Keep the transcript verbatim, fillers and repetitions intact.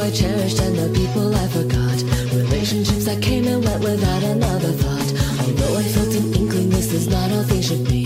I cherished and the people I forgot. Relationships that came and went without another thought. Although I felt an inkling this is not how things should be.